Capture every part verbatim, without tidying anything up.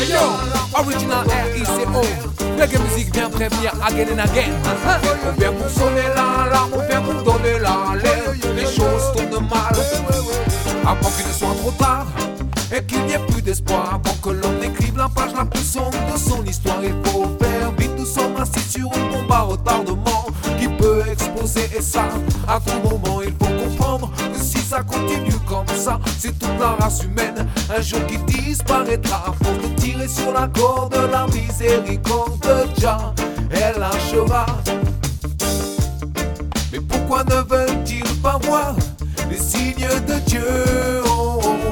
yo, original R I C O. Reggae musique vient prévenir again and again. On vient pour sonner l'alarme, on vient pour donner l'alerte. Les choses tournent mal avant qu'il ne soit trop tard et qu'il n'y ait plus d'espoir. Avant que l'homme écrive la page la plus sombre de son histoire, il faut faire vite. Nous sommes assis sur une bombe à retardement qui peut exploser, et ça, à tout moment. Il faut comprendre que si ça continue comme ça, c'est toute la race humaine un jour qui disparaîtra. À force de tirer sur la corde, la miséricorde de Jah, elle lâchera. Mais pourquoi ne veulent-ils pas voir les signes de Dieu? Oh, oh.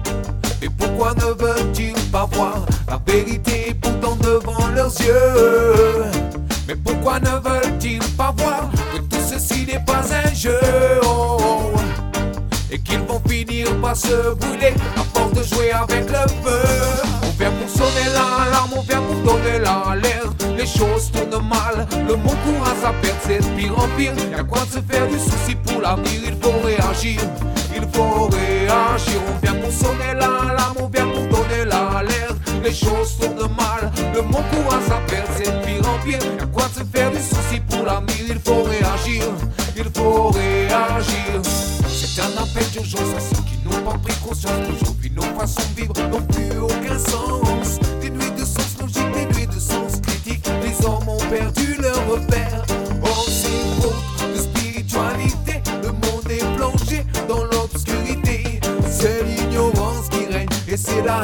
Et pourquoi ne veulent-ils pas voir la vérité pourtant devant leurs yeux? Mais pourquoi ne veulent-ils pas voir que tout ceci n'est pas un jeu? Oh, oh. Et qu'ils vont finir par se brûler à force de jouer avec le feu. On vient pour sonner l'alarme, on vient pour donner l'alerte. Les choses tournent mal, le monde court à sa perte, c'est de pire en pire. Y'a quoi de se faire du souci pour l'avenir, il faut réagir, il faut réagir. On vient pour sonner l'alarme, on vient pour donner l'alerte. Les choses tournent mal, le monde court à sa perte, c'est de pire en pire. Y'a quoi de se faire du souci pour l'avenir, il faut réagir, il faut réagir. C'est un appel d'urgence à ceux qui n'ont pas pris conscience qu'aujourd'hui nos façons de vivre n'ont plus aucun sens. Des nuits de sens logique, des nuits de sens critique. Les hommes ont perdu leur repère. Oh, c'est faute de spiritualité. Le monde est plongé dans l'obscurité. C'est l'ignorance qui règne et c'est la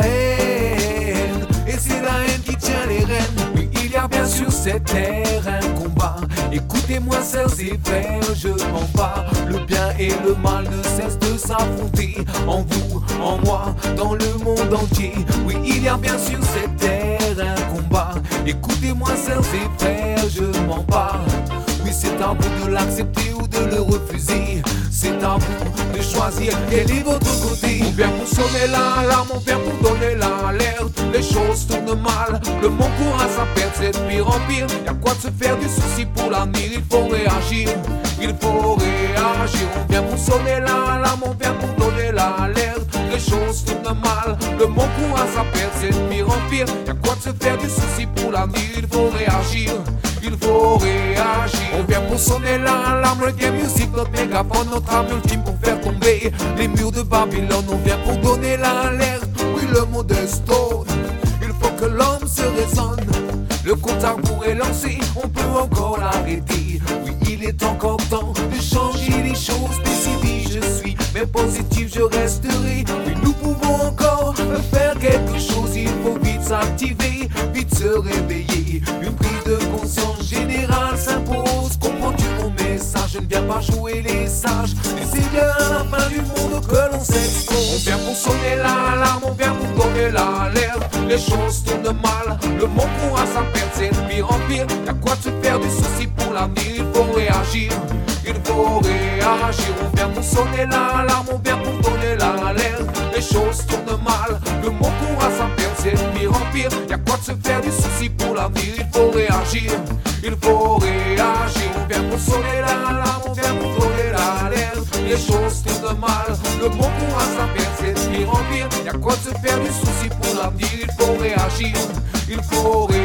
haine. Et c'est la haine qui tient les rênes. Oui, il y a bien sûr cette terre un combat. Écoutez-moi, sœurs et frères, je m'en bats. Le bien et le mal ne cessent de s'affronter. En vous, en moi, dans le monde entier. Oui, il y a bien sûr cette terre un combat. Écoutez-moi, sœurs et frères, je m'en bats. Oui, c'est à vous de l'accepter ou de le refuser. C'est à vous de choisir quel est votre côté. On vient pour sonner l'alarme, on vient pour donner l'alerte. Les choses tournent mal, le monde court à sa perte, c'est de pire en pire. Y'a quoi de se faire du souci pour l'avenir, il faut réagir, il faut réagir. On vient pour sonner l'alarme, on vient pour donner l'alerte. Les choses tournent mal, le monde court à sa perte, c'est de pire en pire. Y'a quoi de se faire du souci pour l'avenir, il faut réagir, il faut réagir. On vient pour sonner l'alarme, reggae music, notre mégaphone, notre arme ultime pour faire tomber les murs de Babylone. On vient pour donner l'alerte, oui le mot de stone. Il faut que l'homme se raisonne, le compte à rebours est lancé, on peut encore l'arrêter. Oui, il est encore temps de changer les choses. Pessimiste je suis, mais positif je resterai. Oui, nous pouvons encore faire quelque chose. Il faut vite s'activer, vite se réveiller. Une prise de conscience générale s'impose. Comprends-tu mon message? Je ne viens pas jouer les sages, mais c'est bien à la fin du monde que l'on s'expose. On vient pour sonner l'alarme, on vient pour donner l'alerte. Les choses tournent mal, le monde court à sa perte, c'est de pire en pire. Y'a quoi de se faire du souci pour l'avenir, il faut réagir, il faut réagir. On vient pour sonner l'alarme, on vient pour donner l'alerte. Les choses tournent mal, le monde court à sa perte, c'est de pire en pire. Y'a quoi de se faire du souci pour l'avenir, il faut réagir, il faut réagir. On vient pour sonner l'alarme, on vient pour donner l'alerte. Les choses tournent mal, le monde court à sa perte, c'est de pire en pire. Y'a quoi de se faire du souci pour l'avenir, il faut réagir, il faut réagir.